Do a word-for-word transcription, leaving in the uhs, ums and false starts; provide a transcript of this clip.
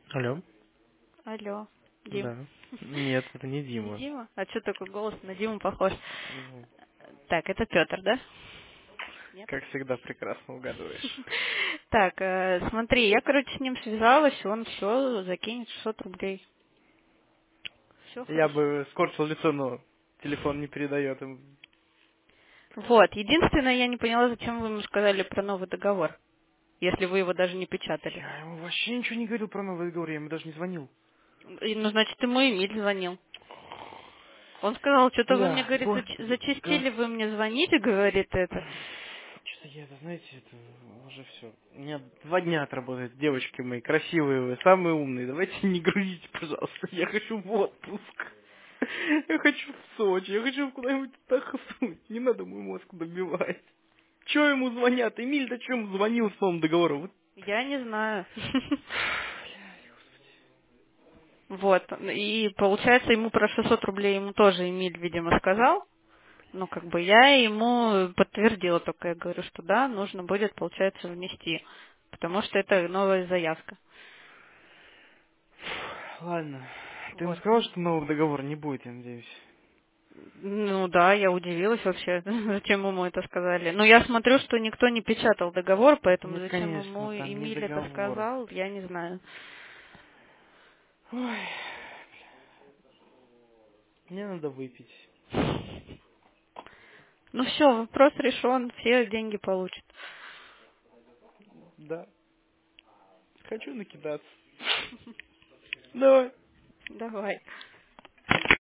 Алло? Алло, Дим. Да. Нет, это не Не Дима. Дима? А что такой голос на Диму похож? Ну, Так, это Петр, да? Нет? как всегда, прекрасно угадываешь. Так, э, смотри, я, короче, с ним связалась, он все закинет шестьсот рублей. Все Я хорошо. бы скорчил лицо, но телефон не передает им. Вот, единственное, я не поняла, зачем вы ему сказали про новый договор, если вы его даже не печатали. Я ему вообще ничего не говорил про новый договор, я ему даже не звонил. И, ну, значит, ему Эмиль звонил. Он сказал, что-то вы мне, Бля, говорит, зач- господи, гос... зачастили, вы мне звоните, говорит это. Что-то я, это, знаете, это уже все. У меня два дня отработают девочки мои, красивые вы, самые умные. Давайте не грузите, пожалуйста. Я хочу в отпуск. Я хочу в Сочи, я хочу куда-нибудь отдохнуть. Не надо мой мозг добивать. Чего ему звонят? Эмиль, да что ему звонил с новым договором? Вот. Я не знаю. Вот. И получается, ему про шестьсот рублей ему тоже Эмиль, видимо, сказал. Ну, как бы я ему подтвердила, только я говорю, что да, нужно будет, получается, внести. Потому что это новая заявка. Ладно. Ты ему Вот. сказал, что нового договора не будет, я надеюсь? Ну да, я удивилась вообще, зачем ему это сказали. Но я смотрю, что никто не печатал договор, поэтому Нет, зачем конечно, ему там не Эмиль это договор. сказал, я не знаю. Ой, мне надо выпить. Ну все, вопрос решен, все деньги получат. Да, хочу накидаться. Давай. Давай.